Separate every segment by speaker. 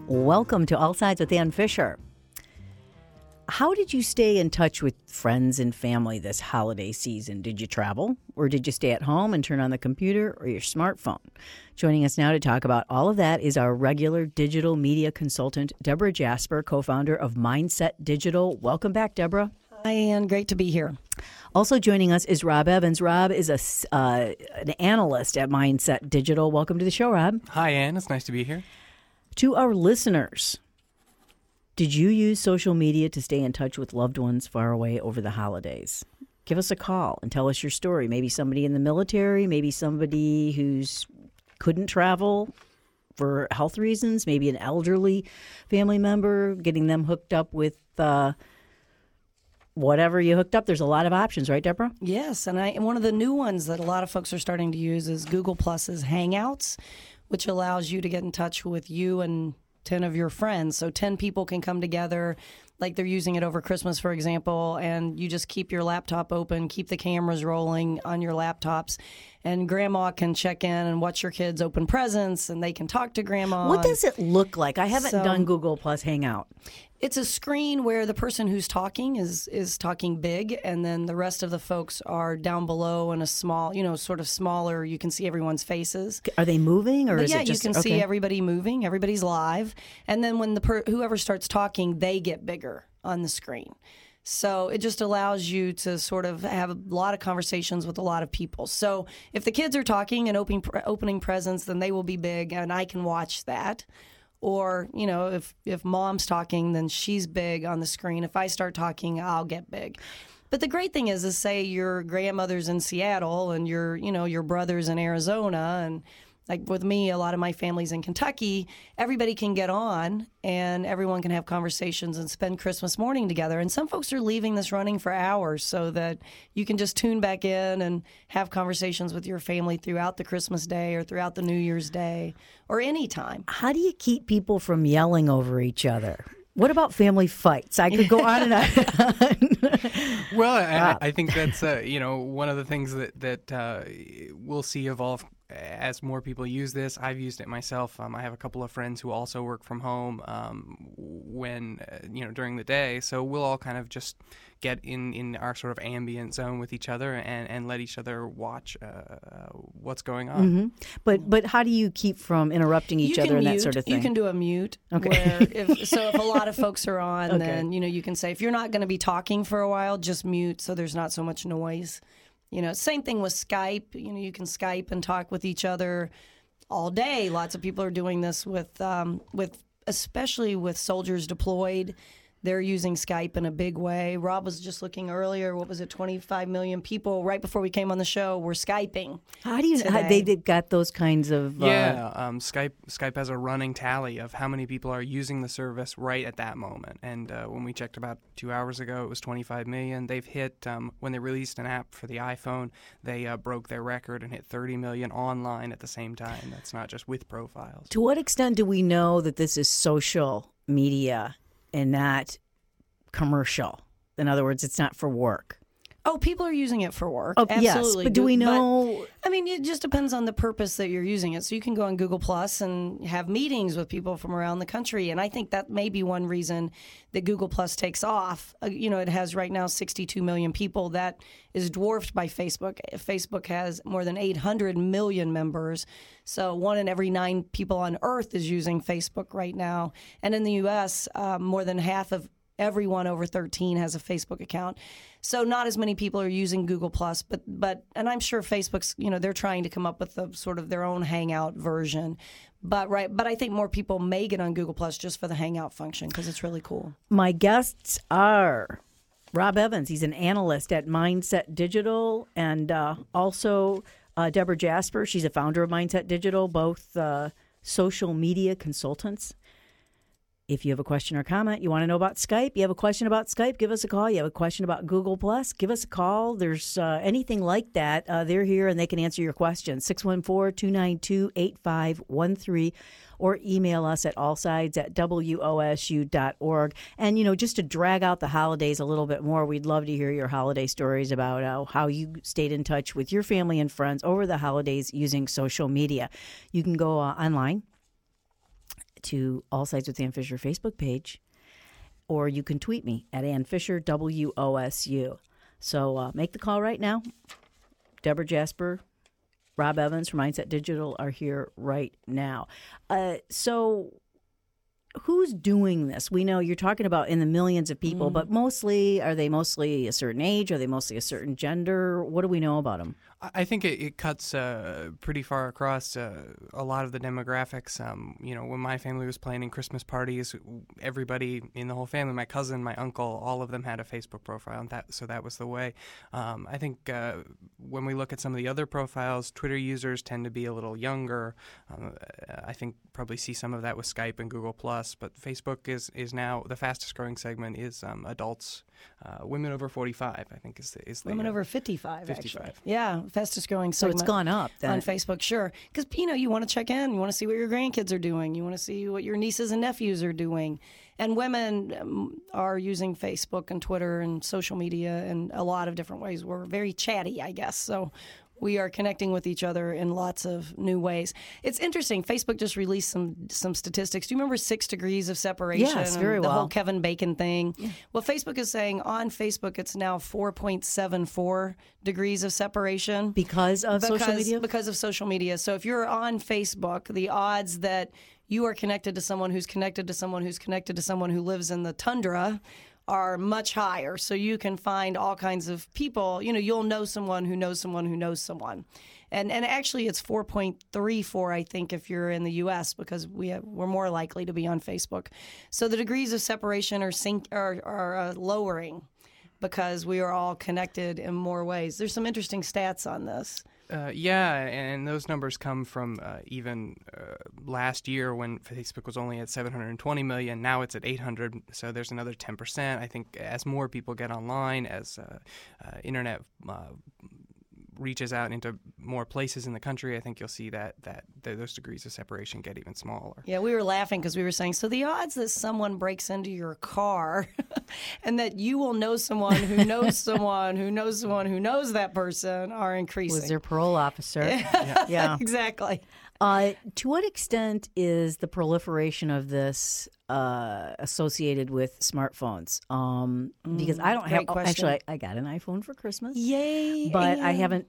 Speaker 1: Welcome to All Sides with Ann Fisher. How did you stay in touch with friends and family this holiday season? Did you travel, or did you stay at home and turn on the computer or your smartphone? Joining us now to talk about all of that is our regular digital media consultant, Deborah Jasper, co-founder of Mindset Digital. Welcome back, Deborah.
Speaker 2: Hi, Ann. Great to be here.
Speaker 1: Also joining us is Rob Evans. Rob is an analyst at Mindset Digital. Welcome to the show, Rob.
Speaker 3: Hi, Ann. It's nice to be here.
Speaker 1: To our listeners, did you use social media to stay in touch with loved ones far away over the holidays? Give us a call and tell us your story. Maybe somebody in the military, maybe somebody who's couldn't travel for health reasons, maybe an elderly family member, getting them hooked up with whatever you hooked up. There's a lot of options, right, Deborah?
Speaker 2: Yes, and one of the new ones that a lot of folks are starting to use is Google Plus's Hangouts, which allows you to get in touch with you and 10 of your friends. So 10 people can come together, like they're using it over Christmas, for example, and you just keep your laptop open, keep the cameras rolling on your laptops, and grandma can check in and watch your kids open presents, and they can talk to grandma.
Speaker 1: What does it look like? I haven't done Google Plus Hangout.
Speaker 2: It's a screen where the person who's talking is talking big, and then the rest of the folks are down below in a small, sort of smaller. You can see everyone's faces.
Speaker 1: Are they moving, or is it just...
Speaker 2: you can see everybody moving. Everybody's live, and then when whoever starts talking, they get bigger on the screen. So it just allows you to sort of have a lot of conversations with a lot of people. So if the kids are talking and opening presents, then they will be big, and I can watch that. Or, if mom's talking, then she's big on the screen. If I start talking, I'll get big. But the great thing is say your grandmother's in Seattle and your brother's in Arizona, and like with me, a lot of my family's in Kentucky, everybody can get on and everyone can have conversations and spend Christmas morning together. And some folks are leaving this running for hours so that you can just tune back in and have conversations with your family throughout the Christmas day or throughout the New Year's day or any time.
Speaker 1: How do you keep people from yelling over each other? What about family fights? I could go on and on.
Speaker 3: Well, I think that's one of the things that we'll see evolve as more people use this. I've used it myself. I have a couple of friends who also work from home when during the day. So we'll all kind of just get in our sort of ambient zone with each other and let each other watch what's going on.
Speaker 1: Mm-hmm. But how do you keep from interrupting each other and that sort of thing?
Speaker 2: You can do a mute.
Speaker 1: Okay.
Speaker 2: Where if a lot of folks are on, then you can say if you're not going to be talking for a while, just mute so there's not so much noise. Same thing with Skype. You can Skype and talk with each other all day. Lots of people are doing this with especially with soldiers deployed. They're using Skype in a big way. Rob was just looking earlier. What was it? 25 million people right before we came on the show were Skyping.
Speaker 1: How do you know they've got those kinds of?
Speaker 3: Skype has a running tally of how many people are using the service right at that moment. And when we checked about 2 hours ago, it was 25 million. They've hit when they released an app for the iPhone, they broke their record and hit 30 million online at the same time. That's not just with profiles.
Speaker 1: To what extent do we know that this is social media and not commercial? In other words, it's not for work.
Speaker 2: Oh, people are using it for work.
Speaker 1: Oh,
Speaker 2: absolutely.
Speaker 1: Yes, but do we know?
Speaker 2: It just depends on the purpose that you're using it. So you can go on Google Plus and have meetings with people from around the country. And I think that may be one reason that Google Plus takes off. It has right now 62 million people. That is dwarfed by Facebook. Facebook has more than 800 million members. So 1 in every 9 people on Earth is using Facebook right now. And in the U.S., more than half of everyone over 13 has a Facebook account. So not as many people are using Google Plus, but and I'm sure Facebook's, they're trying to come up with a sort of their own Hangout version. But I think more people may get on Google Plus just for the Hangout function because it's really cool.
Speaker 1: My guests are Rob Evans. He's an analyst at Mindset Digital, and also Deborah Jasper. She's a founder of Mindset Digital, both social media consultants. If you have a question or comment, you want to know about Skype, you have a question about Skype, give us a call. You have a question about Google Plus, give us a call. There's anything like that. They're here and they can answer your questions. 614-292-8513 or email us at allsides@wosu.org. And, just to drag out the holidays a little bit more, we'd love to hear your holiday stories about how you stayed in touch with your family and friends over the holidays using social media. You can go online to All Sides with Ann Fisher Facebook page, or you can tweet me at Ann Fisher, WOSU. So make the call right now. Deborah Jasper, Rob Evans from Mindset Digital are here right now. So who's doing this? We know you're talking about in the millions of people, but are they mostly a certain age? Are they mostly a certain gender? What do we know about them?
Speaker 3: I think it cuts pretty far across a lot of the demographics. When my family was planning Christmas parties, everybody in the whole family, my cousin, my uncle, all of them had a Facebook profile, and that was the way. I think when we look at some of the other profiles, Twitter users tend to be a little younger. I think probably see some of that with Skype and Google+, but Facebook is now the fastest growing segment is adults. Women over 45, I think, is the
Speaker 2: women over 55,
Speaker 3: 55.
Speaker 2: Actually. Yeah, fastest growing
Speaker 1: So
Speaker 2: segment.
Speaker 1: it's gone up then.
Speaker 2: On Facebook, sure. Because, you want to check in. You want to see what your grandkids are doing. You want to see what your nieces and nephews are doing. And women are using Facebook and Twitter and social media in a lot of different ways. We're very chatty, I guess. So we are connecting with each other in lots of new ways. It's interesting. Facebook just released some statistics. Do you remember 6 degrees of separation?
Speaker 1: Yes, very
Speaker 2: the
Speaker 1: well.
Speaker 2: The whole Kevin Bacon thing. Yeah. Well, Facebook is saying on Facebook it's now 4.74 degrees of separation.
Speaker 1: Because of social media?
Speaker 2: Because of social media. So if you're on Facebook, the odds that you are connected to someone who's connected to someone who's connected to someone who lives in the tundra are much higher. So you can find all kinds of people. You'll know someone who knows someone who knows someone. And actually it's 4.34, I think, if you're in the U.S., because we're more likely to be on Facebook. So the degrees of separation are lowering because we are all connected in more ways. There's some interesting stats on this.
Speaker 3: And those numbers come from even last year when Facebook was only at 720 million. Now it's at 800, so there's another 10%. I think as more people get online, as internet reaches out into more places in the country, I think you'll see that those degrees of separation get even smaller.
Speaker 2: Yeah, we were laughing because we were saying, so the odds that someone breaks into your car and that you will know someone who knows someone who knows someone who knows that person are increasing.
Speaker 1: Was their parole officer.
Speaker 2: Yeah, exactly.
Speaker 1: To what extent is the proliferation of this associated with smartphones? Because I don't have. Actually, I got an iPhone for Christmas.
Speaker 2: Yay!
Speaker 1: But I haven't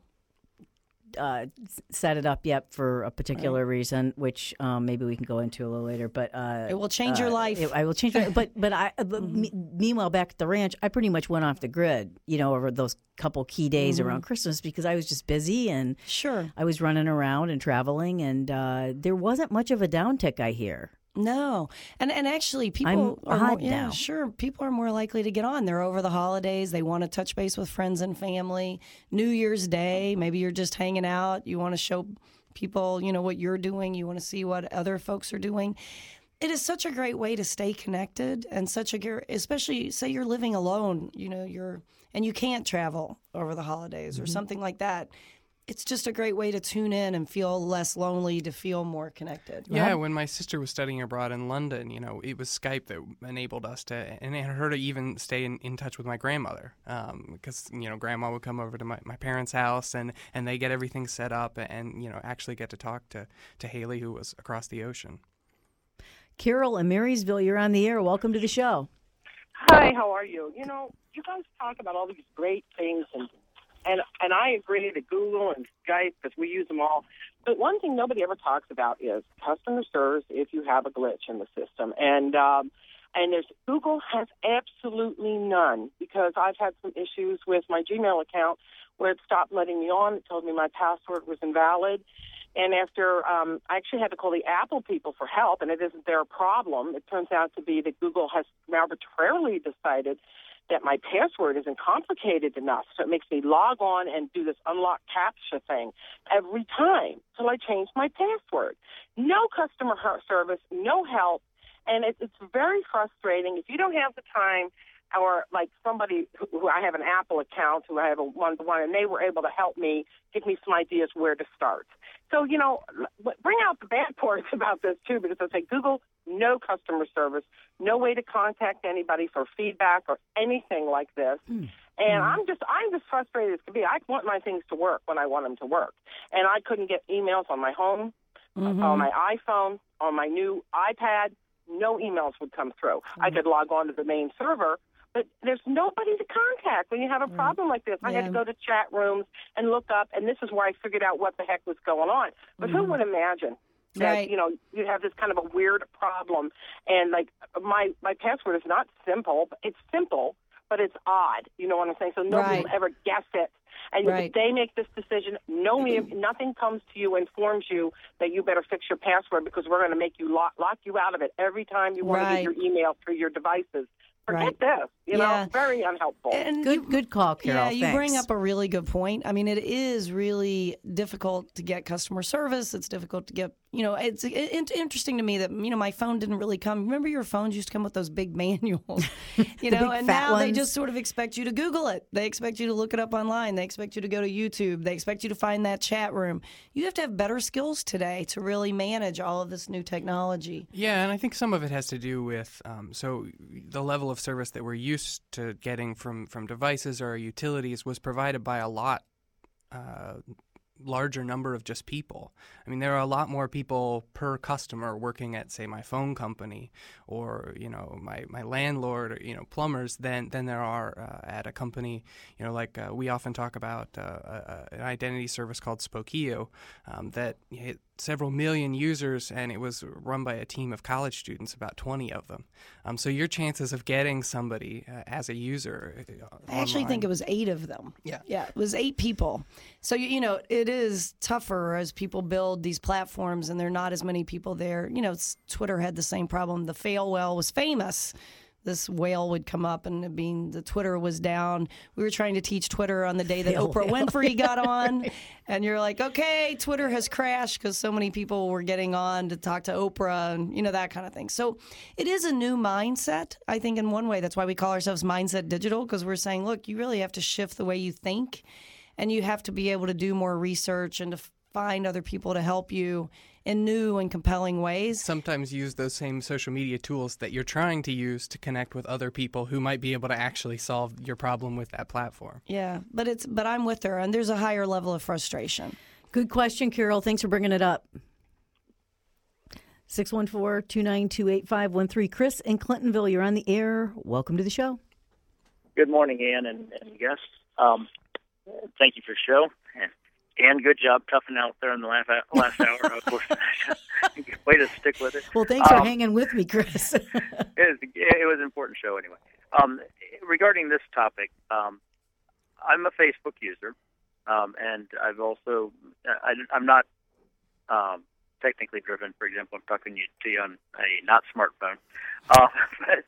Speaker 1: set it up yet for a particular reason, which maybe we can go into a little later. But
Speaker 2: it will change your life.
Speaker 1: I will change your life. But meanwhile, back at the ranch, I pretty much went off the grid, over those couple key days around Christmas because I was just busy and
Speaker 2: sure
Speaker 1: I was running around and traveling, and there wasn't much of a downtick, I hear.
Speaker 2: No. And actually people
Speaker 1: are
Speaker 2: more,
Speaker 1: now.
Speaker 2: Sure, people are more likely to get on. They're over the holidays. They want to touch base with friends and family. New Year's Day, maybe you're just hanging out. You want to show people, what you're doing. You want to see what other folks are doing. It is such a great way to stay connected, and especially say you're living alone, and you can't travel over the holidays or something like that. It's just a great way to tune in and feel less lonely, to feel more connected.
Speaker 3: Yeah, when my sister was studying abroad in London, it was Skype that enabled us to, and her to even stay in touch with my grandmother, because, grandma would come over to my parents' house and they get everything set up and, actually get to talk to Haley, who was across the ocean.
Speaker 1: Carol in Marysville, you're on the air. Welcome to the show.
Speaker 4: Hi, how are you? You guys talk about all these great things, and I agree that Google and Skype, because we use them all. But one thing nobody ever talks about is customer service if you have a glitch in the system. And Google has absolutely none, because I've had some issues with my Gmail account where it stopped letting me on. It told me my password was invalid. And after I actually had to call the Apple people for help, and it isn't their problem. It turns out to be that Google has arbitrarily decided that my password isn't complicated enough, so it makes me log on and do this unlock CAPTCHA thing every time till I change my password. No customer service, no help, and it's very frustrating. If you don't have the time, or like somebody who I have an Apple account, who I have a one-to-one, and they were able to help me, give me some ideas where to start. So, bring out the bad parts about this, too, because I say, Google, no customer service, no way to contact anybody for feedback or anything like this. And I'm just frustrated as can be. I want my things to work when I want them to work. And I couldn't get emails on my home, on my iPhone, on my new iPad, no emails would come through. I could log on to the main server, but there's nobody to contact when you have a problem like this. I had to go to chat rooms and look up, and this is where I figured out what the heck was going on. But who would imagine that, you have this kind of a weird problem, and, like, my password is not simple. It's simple, but it's odd. You know what I'm saying? So nobody will ever guess it. And if they make this decision, nothing comes to you, informs you that you better fix your password because we're going to make you lock you out of it every time you want to get your email through your devices. Forget this. You know, very unhelpful.
Speaker 1: And good call, Carol.
Speaker 2: Yeah, you bring up a really good point. I mean, it is really difficult to get customer service. It's difficult to get, it's interesting to me that, my phone didn't really come. Remember your phones used to come with those big manuals, and now they just sort of expect you to Google it. They expect you to look it up online. They expect you to go to YouTube. They expect you to find that chat room. You have to have better skills today to really manage all of this new technology.
Speaker 3: Yeah, and I think some of it has to do with, so the level of service that we're used to getting from devices or utilities was provided by a lot larger number of just people. I mean, there are a lot more people per customer working at, say, my phone company or, my landlord or, plumbers than there are at a company, like we often talk about an identity service called Spokeo that hit several million users, and it was run by a team of college students, about 20 of them. So your chances of getting somebody as a user
Speaker 2: I actually think it was 8 of them. Yeah, it was 8 people. So, it is tougher as people build these platforms and there are not as many people there. Twitter had the same problem. The fail whale was famous. This whale would come up and the Twitter was down. We were trying to teach Twitter on the day that Oprah Winfrey got on. And you're like, okay, Twitter has crashed because so many people were getting on to talk to Oprah and, that kind of thing. So it is a new mindset, I think, in one way. That's why we call ourselves Mindset Digital, because we're saying, look, you really have to shift the way you think and you have to be able to do more research and to find other people to help you in new and compelling ways.
Speaker 3: Sometimes use those same social media tools that you're trying to use to connect with other people who might be able to actually solve your problem with that platform.
Speaker 2: Yeah, but I'm with her, and there's a higher level of frustration.
Speaker 1: Good question, Carol. Thanks for bringing it up. 614-292-8513. Chris in Clintonville, you're on the air. Welcome to the show.
Speaker 5: Good morning, Ann and guests. Thank you for the show. And good job toughing out there in the last hour. Of course, way to stick with it.
Speaker 1: Well, thanks for hanging with me, Chris.
Speaker 5: It was an important show anyway. Regarding this topic, I'm a Facebook user, and I've also I'm not technically driven. For example, I'm talking to you on a not smartphone. But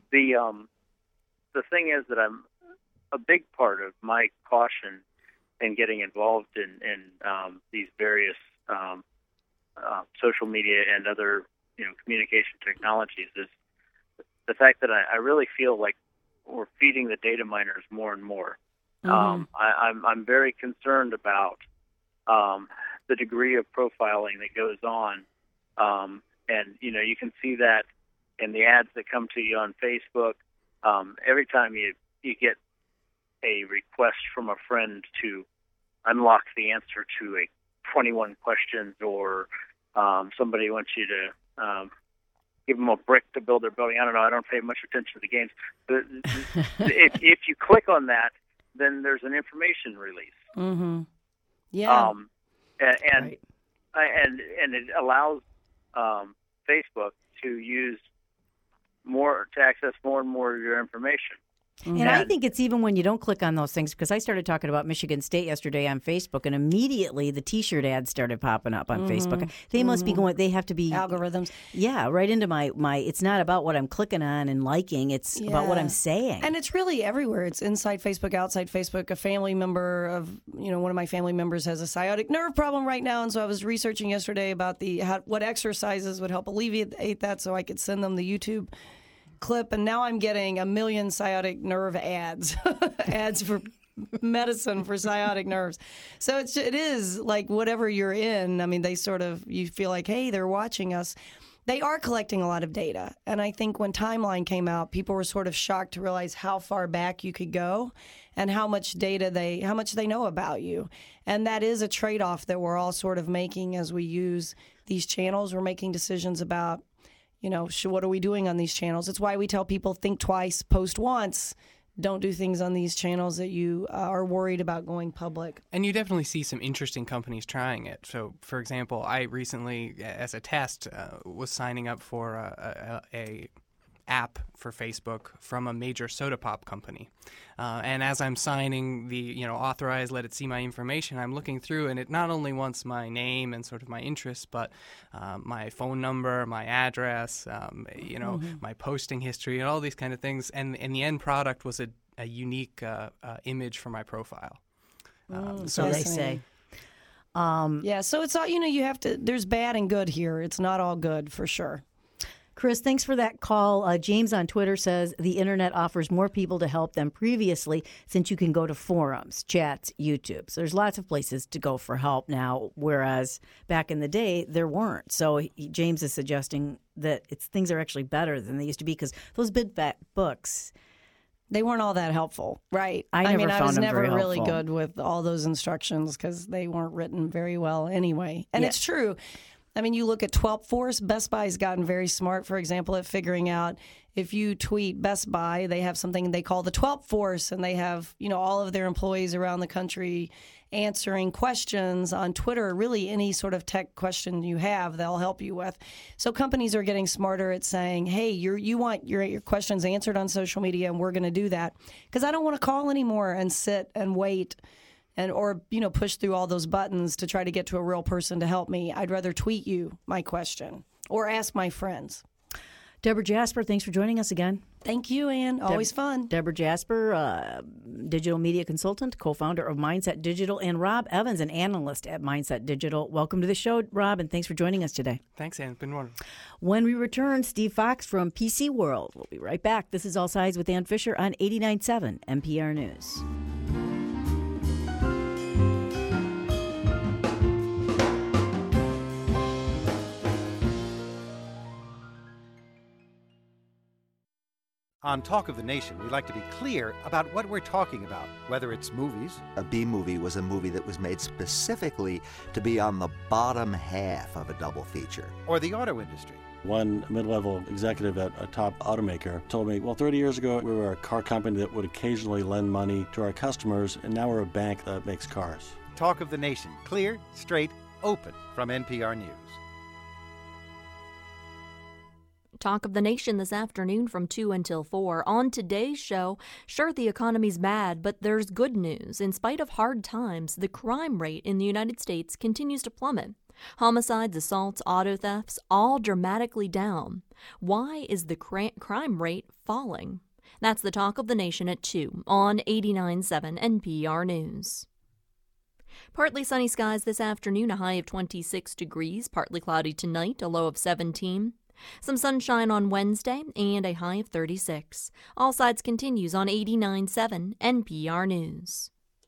Speaker 5: the thing is that I'm a big part of my caution in getting involved in these various social media and other communication technologies is the fact that I really feel like we're feeding the data miners more and more. Mm-hmm. I'm very concerned about the degree of profiling that goes on, and you can see that in the ads that come to you on Facebook. Every time you get a request from a friend to unlock the answer to a 21 questions, or somebody wants you to give them a brick to build their building. I don't know. I don't pay much attention to the games. But if you click on that, then there's an information release.
Speaker 2: Mm-hmm. Yeah.
Speaker 5: And it allows Facebook to access more and more of your information.
Speaker 1: And I think it's even when you don't click on those things, because I started talking about Michigan State yesterday on Facebook, and immediately the T-shirt ads started popping up on Facebook. They must be going, they have to be...
Speaker 2: algorithms.
Speaker 1: Yeah, right into my it's not about what I'm clicking on and liking, it's about what I'm saying.
Speaker 2: And it's really everywhere. It's inside Facebook, outside Facebook. A family member of, one of my family members has a sciatic nerve problem right now, and so I was researching yesterday about what exercises would help alleviate that so I could send them the YouTube clip, and now I'm getting a million sciatic nerve ads for medicine for sciatic nerves. So it is like whatever you're in. I mean, they sort of, you feel like, hey, they're watching us. They are collecting a lot of data. And I think when Timeline came out, people were sort of shocked to realize how far back you could go and how much data how much they know about you. And that is a trade-off that we're all sort of making as we use these channels. We're making decisions about, what are we doing on these channels? It's why we tell people think twice, post once. Don't do things on these channels that you are worried about going public.
Speaker 3: And you definitely see some interesting companies trying it. So, for example, I recently, as a test, was signing up for a app for Facebook from a major soda pop company. And as I'm signing the, authorize, let it see my information, I'm looking through, and it not only wants my name and sort of my interests, but my phone number, my address, my posting history, and all these kind of things. And the end product was a unique image for my profile.
Speaker 1: So they say.
Speaker 2: So it's all, you have to, there's bad and good here. It's not all good for sure.
Speaker 1: Chris, thanks for that call. James on Twitter says the internet offers more people to help than previously since you can go to forums, chats, YouTube. So there's lots of places to go for help now, whereas back in the day there weren't. So James is suggesting that things are actually better than they used to be because those big fat books,
Speaker 2: they weren't all that helpful, right?
Speaker 1: I was never
Speaker 2: really good with all those instructions because they weren't written very well anyway. And It's true. I mean, you look at Twelp Force, Best Buy's gotten very smart, for example, at figuring out if you tweet Best Buy, they have something they call the Twelp Force, and they have, all of their employees around the country answering questions on Twitter. Really, any sort of tech question you have, they'll help you with. So companies are getting smarter at saying, hey, you want your questions answered on social media, and we're going to do that. Because I don't want to call anymore and sit and wait or push through all those buttons to try to get to a real person to help me. I'd rather tweet you my question or ask my friends.
Speaker 1: Deborah Jasper, thanks for joining us again.
Speaker 2: Thank you, Ann. Always fun.
Speaker 1: Deborah Jasper, digital media consultant, co-founder of Mindset Digital, and Rob Evans, an analyst at Mindset Digital. Welcome to the show, Rob, and thanks for joining us today.
Speaker 3: Thanks, Ann. It's been wonderful.
Speaker 1: When we return, Steve Fox from PC World. We'll be right back. This is All Sides with Ann Fisher on 89.7 NPR News.
Speaker 6: On Talk of the Nation, we like to be clear about what we're talking about, whether it's movies.
Speaker 7: A B movie was a movie that was made specifically to be on the bottom half of a double feature.
Speaker 6: Or the auto industry.
Speaker 8: One mid-level executive at a top automaker told me, 30 years ago, we were a car company that would occasionally lend money to our customers, and now we're a bank that makes cars.
Speaker 6: Talk of the Nation, clear, straight, open, from NPR News.
Speaker 9: Talk of the Nation this afternoon from 2 until 4. On today's show, sure, the economy's bad, but there's good news. In spite of hard times, the crime rate in the United States continues to plummet. Homicides, assaults, auto thefts, all dramatically down. Why is the crime rate falling? That's the Talk of the Nation at 2 on 89.7 NPR News. Partly sunny skies this afternoon, a high of 26 degrees. Partly cloudy tonight, a low of 17. Some sunshine on Wednesday and a high of 36. All Sides continues on 89.7 NPR News.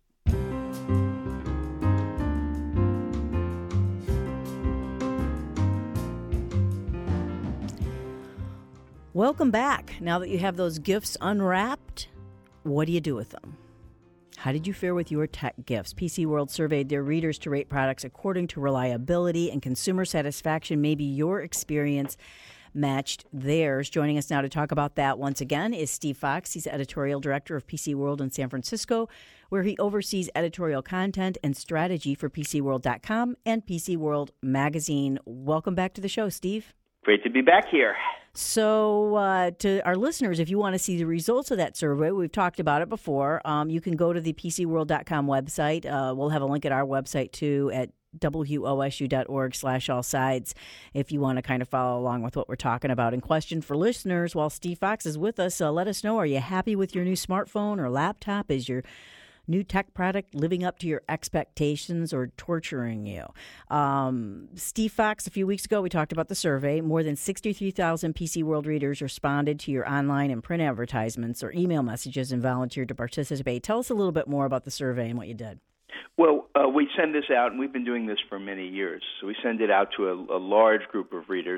Speaker 1: Welcome back. Now that you have those gifts unwrapped, what do you do with them? How did you fare with your tech gifts? PC World surveyed their readers to rate products according to reliability and consumer satisfaction. Maybe your experience matched theirs. Joining us now to talk about that once again is Steve Fox. He's editorial director of PC World in San Francisco, where he oversees editorial content and strategy for PCWorld.com and PC World Magazine. Welcome back to the show, Steve.
Speaker 10: Great to be back here.
Speaker 1: So to our listeners, if you want to see the results of that survey, we've talked about it before, you can go to the PCWorld.com website. We'll have a link at our website, too, at wosu.org/allsides if you want to kind of follow along with what we're talking about. And question for listeners, while Steve Fox is with us, let us know, are you happy with your new smartphone or laptop? Is your new tech product living up to your expectations or torturing you? Steve Fox, a few weeks ago, we talked about the survey. More than 63,000 PC World readers responded to your online and print advertisements or email messages and volunteered to participate. Tell us a little bit more about the survey and what you did.
Speaker 10: Well, we send this out, and we've been doing this for many years. So we send it out to a large group of readers,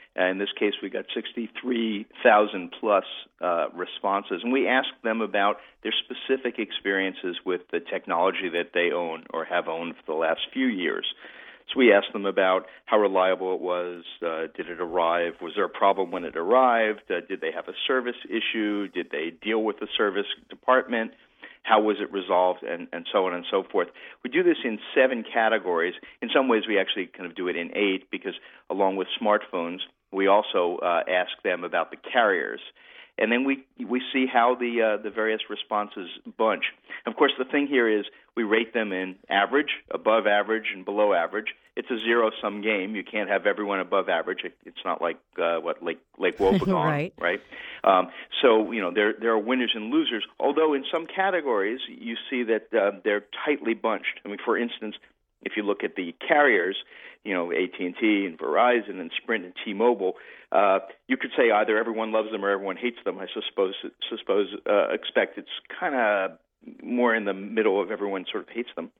Speaker 10: In this case, we got 63,000 plus responses, and we asked them about their specific experiences with the technology that they own or have owned for the last few years. So we asked them about how reliable it was, did it arrive, was there a problem when it arrived, did they have a service issue, did they deal with the service department, how was it resolved, and so on and so forth. We do this in 7 categories. In some ways, we actually kind of do it in 8 because along with smartphones, we also ask them about the carriers. And then we see how the various responses bunch. Of course, the thing here is we rate them in average, above average, and below average. It's a zero-sum game. You can't have everyone above average. It's not like Lake Wobegon, right? So there are winners and losers. Although in some categories you see that they're tightly bunched. I mean, for instance, if you look at the carriers, AT&T and Verizon and Sprint and T-Mobile, you could say either everyone loves them or everyone hates them. I expect it's kind of more in the middle of everyone sort of hates them.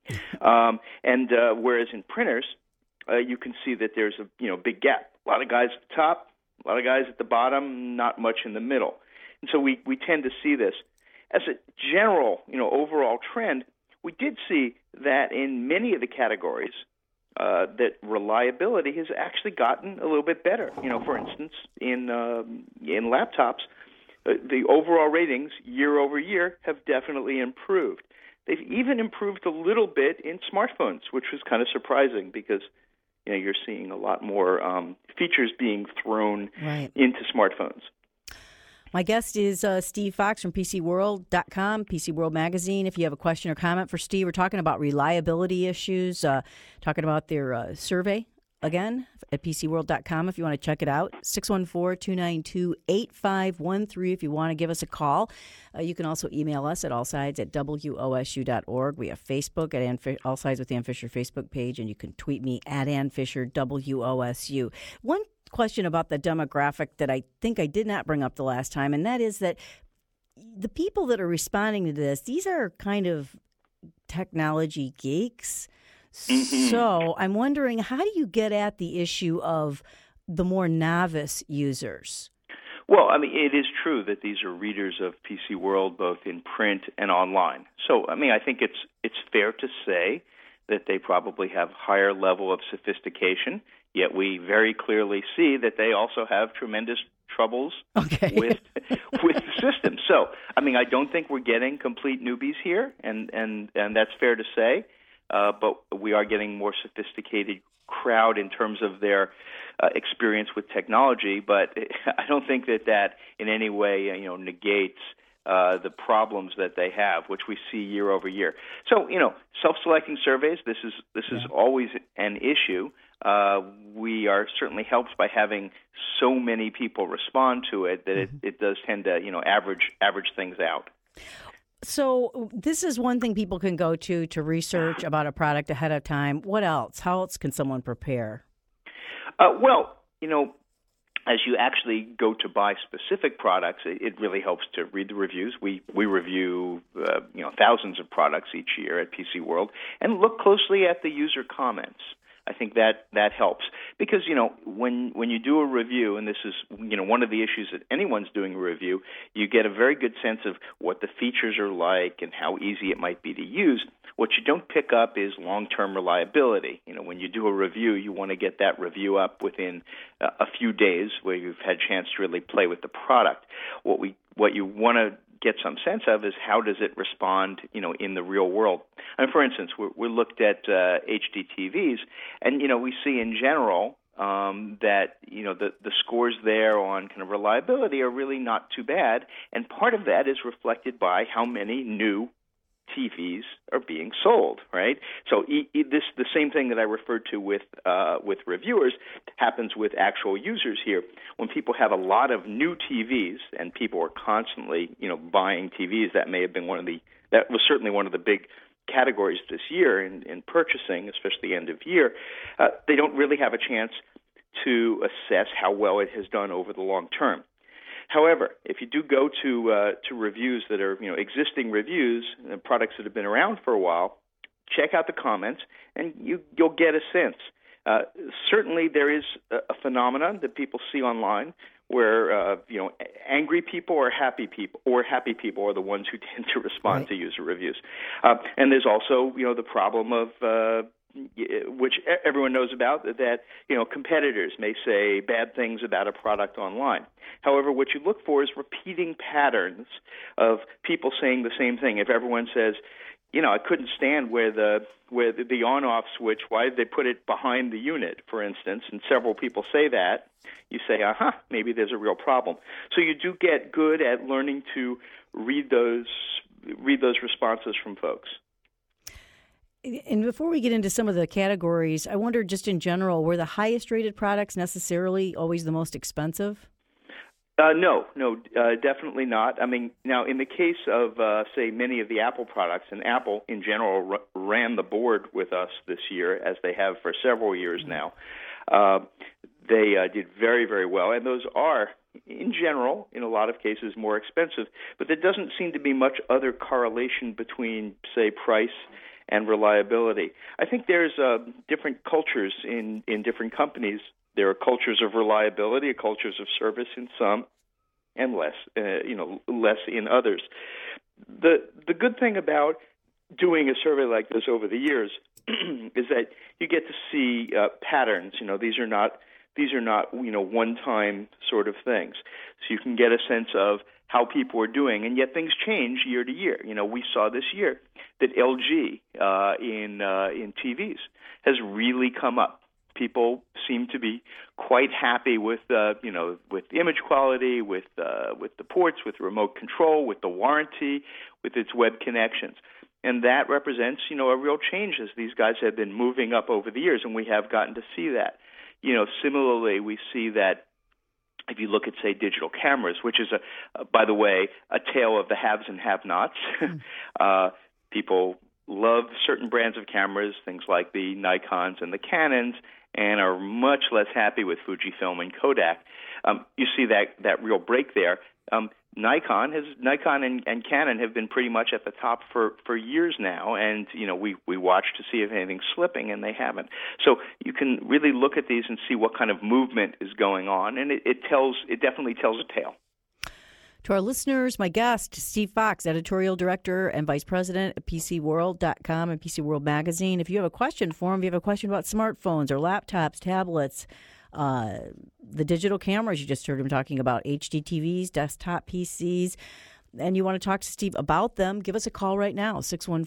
Speaker 10: Whereas in printers, you can see that there's a big gap. A lot of guys at the top, a lot of guys at the bottom, not much in the middle. And so we tend to see this. As a general, overall trend, we did see that in many of the categories, that reliability has actually gotten a little bit better. For instance, in laptops, the overall ratings year over year have definitely improved. They've even improved a little bit in smartphones, which was kind of surprising because you're seeing a lot more features being thrown into smartphones.
Speaker 1: My guest is Steve Fox from PCWorld.com, PC World Magazine. If you have a question or comment for Steve, we're talking about reliability issues, talking about their survey, again, at PCWorld.com if you want to check it out. 614-292-8513 if you want to give us a call. You can also email us at allsides@wosu.org. We have Facebook at All Sides with Ann Fisher Facebook page, and you can tweet me at Ann Fisher, WOSU. One question about the demographic that I think I did not bring up the last time, and that is that the people that are responding to this, these are kind of technology geeks. So I'm wondering, how do you get at the issue of the more novice users?
Speaker 10: Well, I mean, it is true that these are readers of PC World both in print and online. So, I mean, I think it's fair to say that they probably have higher level of sophistication, yet we very clearly see that they also have tremendous troubles with the system. So, I mean, I don't think we're getting complete newbies here, and that's fair to say, but we are getting more sophisticated crowd in terms of their experience with technology, but I don't think that in any way negates the problems that they have, which we see year over year. So, self-selecting surveys, this is always an issue. We are certainly helped by having so many people respond to it that it does tend to, average things out.
Speaker 1: So this is one thing people can go to research about a product ahead of time. What else? How else can someone prepare?
Speaker 10: Well, as you actually go to buy specific products, it really helps to read the reviews. We review thousands of products each year at PC World, and look closely at the user comments. I think that helps because when you do a review, and this is one of the issues that anyone's doing a review, you get a very good sense of what the features are like and how easy it might be to use. What you don't pick up is long-term reliability. When you do a review, you want to get that review up within a few days where you've had a chance to really play with the product. What you want to get some sense of is how does it respond, in the real world. And for instance, we looked at HD TVs, and we see in general that the scores there on kind of reliability are really not too bad, and part of that is reflected by how many new TVs are being sold, right? So the same thing that I referred to with reviewers happens with actual users here. When people have a lot of new TVs and people are constantly, buying TVs, that was certainly one of the big categories this year in purchasing, especially end of year. They don't really have a chance to assess how well it has done over the long term. However, if you do go to reviews that are existing reviews, products that have been around for a while, check out the comments, and you'll get a sense. Certainly, there is a phenomenon that people see online where angry people or happy people are the ones who tend to respond to user reviews. And there's also the problem of which everyone knows about, that competitors may say bad things about a product online. However, what you look for is repeating patterns of people saying the same thing. If everyone says, I couldn't stand where the on-off switch, why did they put it behind the unit, for instance, and several people say that, you say, maybe there's a real problem. So you do get good at learning to read those responses from folks.
Speaker 1: And before we get into some of the categories, I wonder just in general, were the highest rated products necessarily always the most expensive?
Speaker 10: No, definitely not. I mean, now in the case of, say, many of the Apple products, and Apple in general ran the board with us this year, as they have for several years now, they did very, very well. And those are, in general, in a lot of cases, more expensive. But there doesn't seem to be much other correlation between, say, price and reliability. I think there's different cultures in different companies. There are cultures of reliability, cultures of service in some, and less in others. The good thing about doing a survey like this over the years is that you get to see patterns. These are not one-time sort of things. So you can get a sense of how people are doing, and yet things change year to year. We saw this year that LG in TVs has really come up. People seem to be quite happy with with the image quality, with the ports, with the remote control, with the warranty, with its web connections. And that represents, a real change as these guys have been moving up over the years, and we have gotten to see that. Similarly, we see that if you look at, say, digital cameras, which is, by the way, a tale of the haves and have-nots. People love certain brands of cameras, things like the Nikons and the Canons, and are much less happy with Fujifilm and Kodak. You see that real break there. Nikon and Canon have been pretty much at the top for years now, and we watch to see if anything's slipping, and they haven't. So you can really look at these and see what kind of movement is going on, and it definitely tells a tale.
Speaker 1: To our listeners, my guest, Steve Fox, Editorial Director and Vice President at PCWorld.com and PC World Magazine. If you have a question for him, if you have a question about smartphones or laptops, tablets, the digital cameras you just heard him talking about, HD TVs, desktop PCs, and you want to talk to Steve about them, give us a call right now,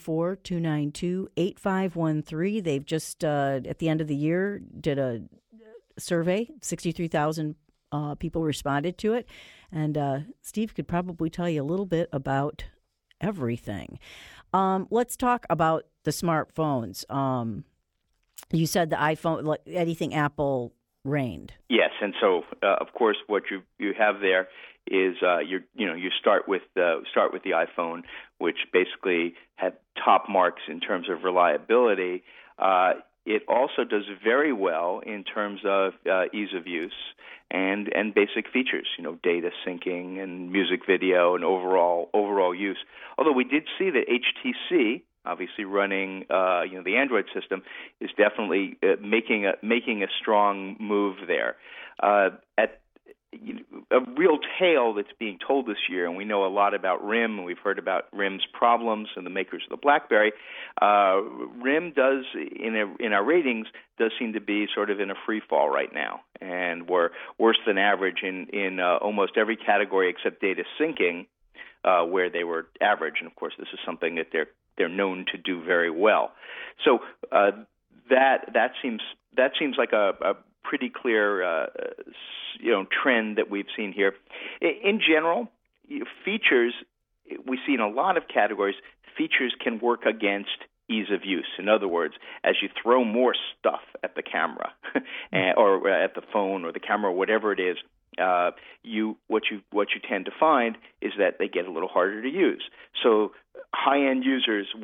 Speaker 1: 614-292-8513. They've just, at the end of the year, did a survey, 63,000 people responded to it. And Steve could probably tell you a little bit about everything. Let's talk about the smartphones. You said the iPhone, anything Apple reigned.
Speaker 10: Yes, and so of course what you have there is you start with the iPhone, which basically had top marks in terms of reliability. It also does very well in terms of ease of use and basic features, data syncing and music video and overall use. Although we did see that HTC, obviously running the Android system, is definitely making a strong move there. At a real tale that's being told this year, and we know a lot about RIM, and we've heard about RIM's problems and the makers of the BlackBerry. RIM does, in our ratings, does seem to be sort of in a free fall right now, and we're worse than average in almost every category except data syncing, where they were average. And of course, this is something that they're known to do very well. So that seems like a pretty clear trend that we've seen here. In general, features we see in a lot of categories. Features can work against ease of use. In other words, as you throw more stuff at the camera or at the phone or the camera, or whatever it is, what you tend to find is that they get a little harder to use. So high-end users will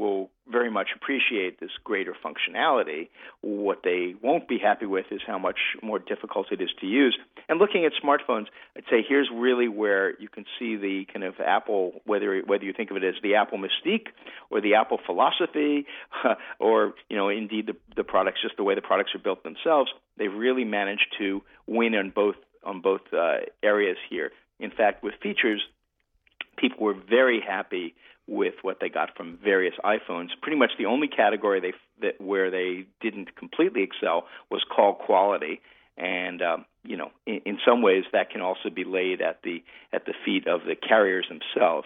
Speaker 10: very much appreciate this greater functionality. What they won't be happy with is how much more difficult it is to use. And looking at smartphones, I'd say here's really where you can see the kind of Apple, whether you think of it as the Apple mystique or the Apple philosophy, or indeed the products, just the way the products are built themselves. They've really managed to win on both areas here. In fact, with features, people were very happy with what they got from various iPhones. Pretty much the only category where they didn't completely excel was call quality, and in some ways that can also be laid at the feet of the carriers themselves.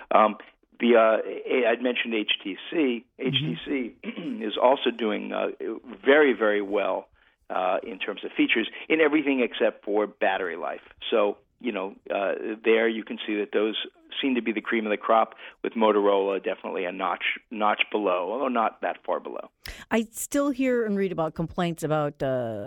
Speaker 10: I'd mentioned HTC. HTC is also doing very, very well in terms of features in everything except for battery life. So there you can see that those seem to be the cream of the crop, with Motorola definitely a notch below, although not that far below.
Speaker 1: I still hear and read about complaints about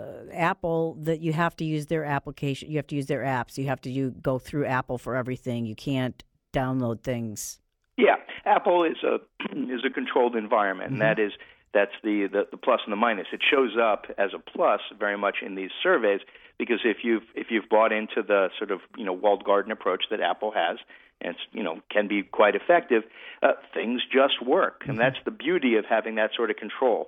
Speaker 1: Apple that you have to use their application, you have to use their apps, you have to go through Apple for everything. You can't download things.
Speaker 10: Yeah, Apple is a controlled environment, and that's the plus and the minus. It shows up as a plus very much in these surveys, because if you've bought into the sort of walled garden approach that Apple has, and can be quite effective, things just work, and that's the beauty of having that sort of control.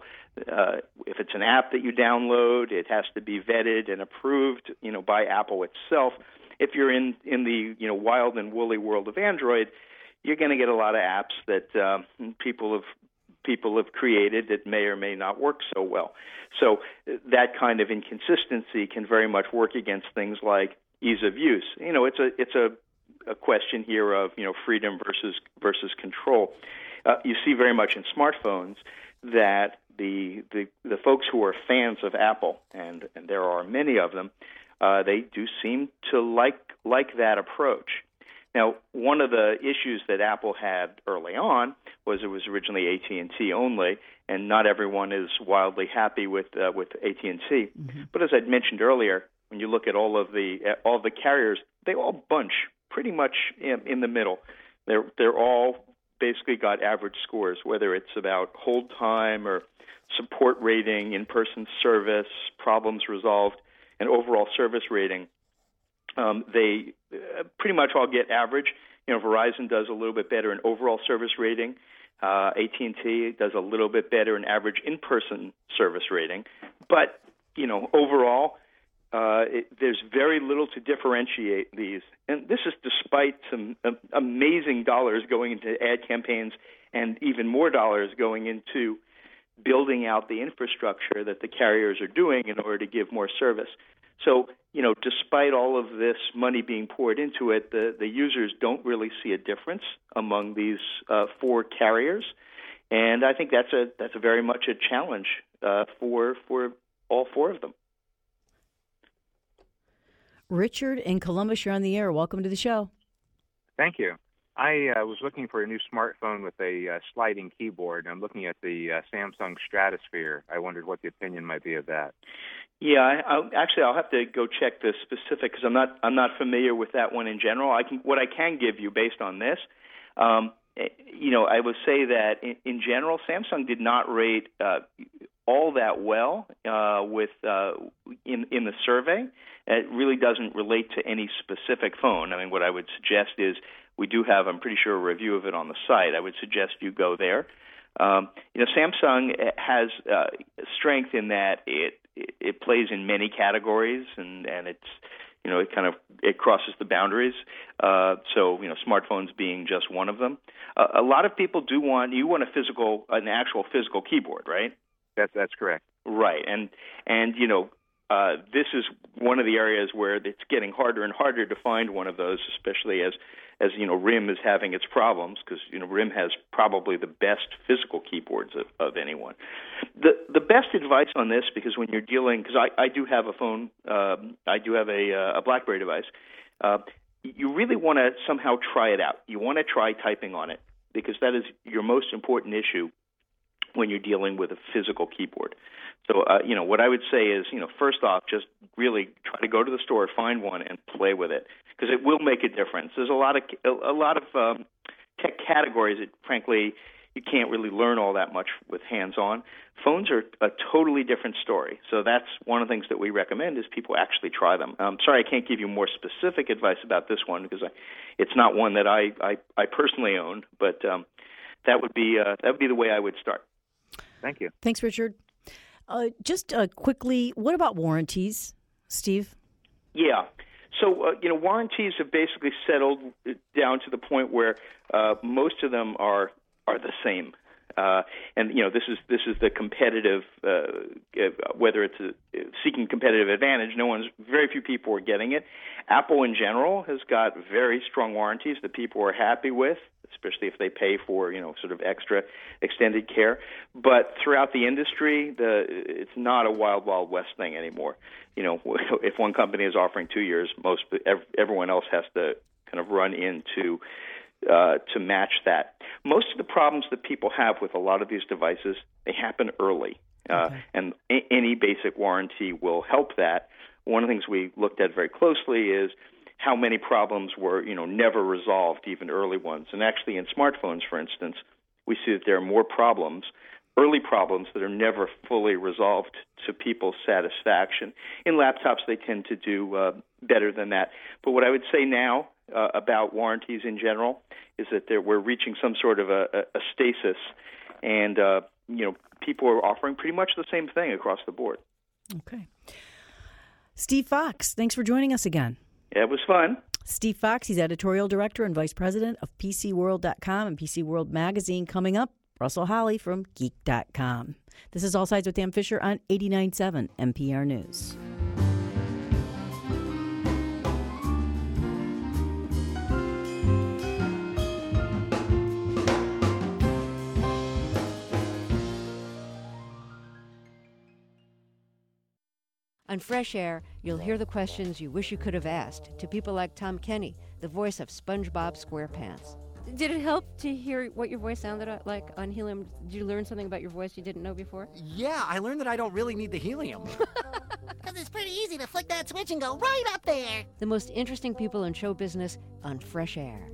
Speaker 10: If it's an app that you download, it has to be vetted and approved, by Apple itself. If you're in the wild and woolly world of Android, you're going to get a lot of apps that people have created that may or may not work so well. So that kind of inconsistency can very much work against things like ease of use. It's a question here of freedom versus control. You see very much in smartphones that the folks who are fans of Apple, and there are many of them, they do seem to like that approach. Now, one of the issues that Apple had early on was it was originally AT&T only, and not everyone is wildly happy with AT&T. But as I'd mentioned earlier, when you look at all the carriers, they all bunch pretty much in the middle. They're all basically got average scores, whether it's about hold time or support rating, in-person service, problems resolved, and overall service rating. They pretty much all get average. Verizon does a little bit better in overall service rating. AT&T does a little bit better in average in-person service rating. But, overall, there's very little to differentiate these. And this is despite some amazing dollars going into ad campaigns and even more dollars going into building out the infrastructure that the carriers are doing in order to give more service. So, despite all of this money being poured into it, the users don't really see a difference among these four carriers, and I think that's a very much a challenge for all four of them.
Speaker 1: Richard in Columbus, you're on the air. Welcome to the show.
Speaker 11: Thank you. I was looking for a new smartphone with a sliding keyboard. I'm looking at the Samsung Stratosphere. I wondered what the opinion might be of that.
Speaker 10: Yeah, I'll have to go check the specific because I'm not familiar with that one in general. What I can give you based on this, I would say that in general, Samsung did not rate all that well in the survey. It really doesn't relate to any specific phone. I mean, what I would suggest is we do have, I'm pretty sure, a review of it on the site. I would suggest you go there. Samsung has strength in that it plays in many categories, and it's it crosses the boundaries. So smartphones being just one of them. A lot of people want an actual physical keyboard, right?
Speaker 11: That's correct.
Speaker 10: Right, and this is one of the areas where it's getting harder and harder to find one of those, especially as RIM is having its problems, because RIM has probably the best physical keyboards of anyone. The best advice on this, because when you're dealing, because I do have a phone, I do have a BlackBerry device, you really want to somehow try it out. You want to try typing on it, because that is your most important issue when you're dealing with a physical keyboard. So, what I would say is, first off, just really try to go to the store, find one, and play with it, because it will make a difference. There's a lot of tech categories that, frankly, you can't really learn all that much with hands-on. Phones are a totally different story. So that's one of the things that we recommend is people actually try them. I'm sorry I can't give you more specific advice about this one because it's not one that I personally own, but that would be the way I would start.
Speaker 11: Thank you.
Speaker 1: Thanks, Richard. Just quickly, what about warranties, Steve?
Speaker 10: Yeah. So, warranties have basically settled down to the point where most of them are the same. And this is the competitive, whether it's seeking competitive advantage. Very few people are getting it. Apple in general has got very strong warranties that people are happy with, especially if they pay for sort of extra extended care. But throughout the industry, it's not a wild west thing anymore. If one company is offering 2 years, everyone else has to kind of run into to match that. Most of the problems that people have with a lot of these devices, they happen early, and any basic warranty will help that. One of the things we looked at very closely is how many problems were, never resolved, even early ones. And actually in smartphones, for instance, we see that there are more problems, early problems that are never fully resolved to people's satisfaction. In laptops, they tend to do better than that. But what I would say now about warranties in general is that we're reaching some sort of a stasis, and people are offering pretty much the same thing across the board.
Speaker 1: Okay. Steve Fox, thanks for joining us again.
Speaker 10: Yeah, it was fun.
Speaker 1: Steve Fox, he's editorial director and vice president of PCWorld.com and PC World Magazine. Coming up, Russell Holly from Geek.com. This is All Sides with Dan Fisher on 89.7 NPR News.
Speaker 12: On Fresh Air, you'll hear the questions you wish you could have asked to people like Tom Kenny, the voice of SpongeBob SquarePants. Did it help to hear what your voice sounded like on helium? Did you learn something about your voice you didn't know before?
Speaker 13: Yeah, I learned that I don't really need the helium.
Speaker 14: Because it's pretty easy to flick that switch and go right up there.
Speaker 12: The most interesting people in show business on Fresh Air.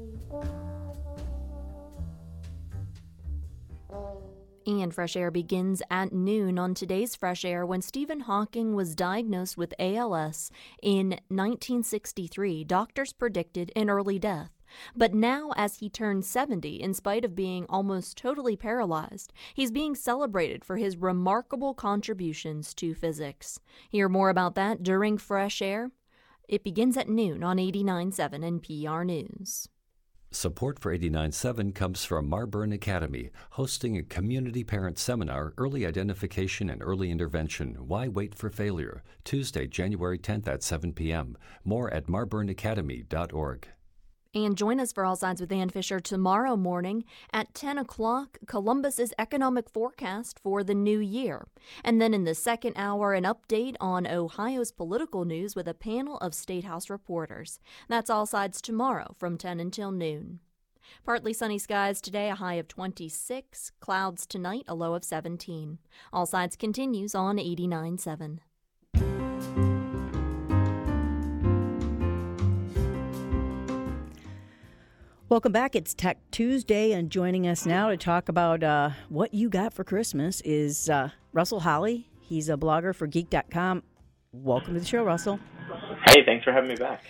Speaker 9: And Fresh Air begins at noon on today's Fresh Air when Stephen Hawking was diagnosed with ALS in 1963. Doctors predicted an early death. But now, as he turns 70, in spite of being almost totally paralyzed, he's being celebrated for his remarkable contributions to physics. Hear more about that during Fresh Air. It begins at noon on 89.7 NPR News.
Speaker 15: Support for 89.7 comes from Marburn Academy, hosting a community parent seminar, Early Identification and Early Intervention, Why Wait for Failure, Tuesday, January 10th at 7 p.m. More at marburnacademy.org.
Speaker 9: And join us for All Sides with Dan Fisher tomorrow morning at 10 o'clock, Columbus's economic forecast for the new year. And then in the second hour, an update on Ohio's political news with a panel of State House reporters. That's All Sides tomorrow from 10 until noon. Partly sunny skies today, a high of 26. Clouds tonight, a low of 17. All Sides continues on 89.7.
Speaker 1: Welcome back. It's Tech Tuesday, and joining us now to talk about what you got for Christmas is Russell Holly. He's a blogger for Geek.com. Welcome to the show, Russell.
Speaker 16: Hey, thanks for having me back.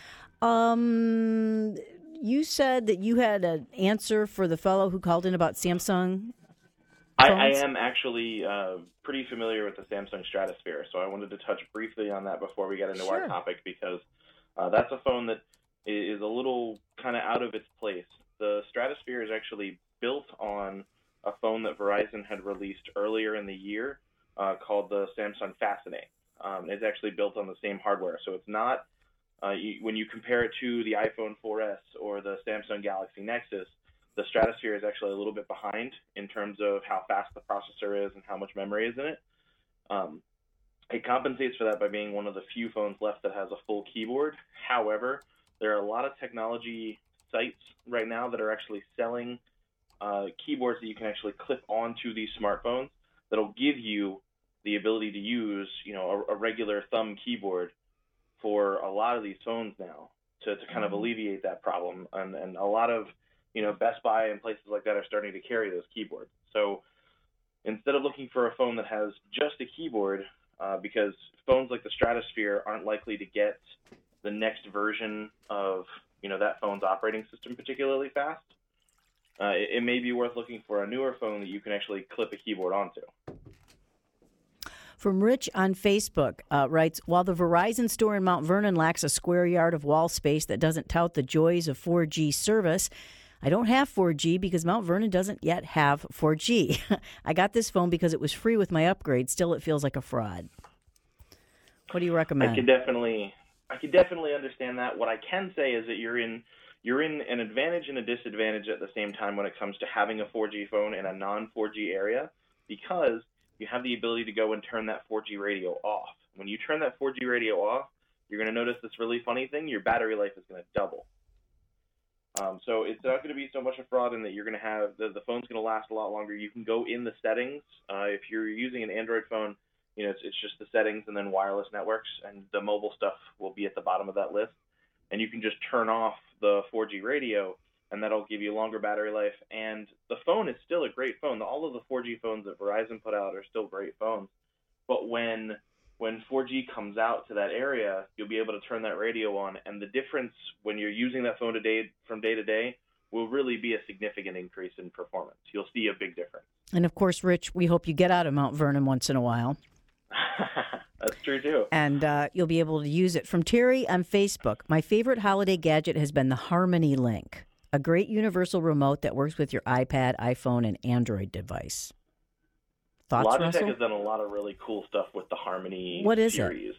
Speaker 1: You said that you had an answer for the fellow who called in about Samsung
Speaker 16: I am actually pretty familiar with the Samsung Stratosphere, so I wanted to touch briefly on that before we get into our topic, because that's a phone that is a little kind of out of its place. The Stratosphere is actually built on a phone that Verizon had released earlier in the year called the Samsung Fascinate. It's actually built on the same hardware, so it's not, when you compare it to the iPhone 4S or the Samsung Galaxy Nexus, the Stratosphere is actually a little bit behind in terms of how fast the processor is and how much memory is in it. It compensates for that by being one of the few phones left that has a full keyboard. However, there are a lot of technology sites right now that are actually selling keyboards that you can actually clip onto these smartphones that'll give you the ability to use, a regular thumb keyboard for a lot of these phones now to kind of alleviate that problem. And a lot of Best Buy and places like that are starting to carry those keyboards. So instead of looking for a phone that has just a keyboard, because phones like the Stratosphere aren't likely to get the next version of that phone's operating system particularly fast, it may be worth looking for a newer phone that you can actually clip a keyboard onto.
Speaker 1: From Rich on Facebook, writes, while the Verizon store in Mount Vernon lacks a square yard of wall space that doesn't tout the joys of 4G service, I don't have 4G because Mount Vernon doesn't yet have 4G. I got this phone because it was free with my upgrade. Still, it feels like a fraud. What do you recommend?
Speaker 16: I could definitely understand that. What I can say is that you're in an advantage and a disadvantage at the same time when it comes to having a 4G phone in a non-4G area, because you have the ability to go and turn that 4G radio off. When you turn that 4G radio off, you're going to notice this really funny thing. Your battery life is going to double. So it's not going to be so much a fraud in that you're going to have the phone's going to last a lot longer. You can go in the settings. If you're using an Android phone, it's just the settings and then wireless networks, and the mobile stuff will be at the bottom of that list. And you can just turn off the 4G radio, and that'll give you longer battery life. And the phone is still a great phone. All of the 4G phones that Verizon put out are still great phones. But when 4G comes out to that area, you'll be able to turn that radio on. And the difference when you're using that phone from day to day will really be a significant increase in performance. You'll see a big difference.
Speaker 1: And, of course, Rich, we hope you get out of Mount Vernon once in a while.
Speaker 16: That's true, too.
Speaker 1: And you'll be able to use it. From Terry on Facebook, my favorite holiday gadget has been the Harmony Link, a great universal remote that works with your iPad, iPhone, and Android device. Thoughts,
Speaker 16: Logitech
Speaker 1: Russell?
Speaker 16: has done a lot of really cool stuff with the Harmony
Speaker 1: What is
Speaker 16: series.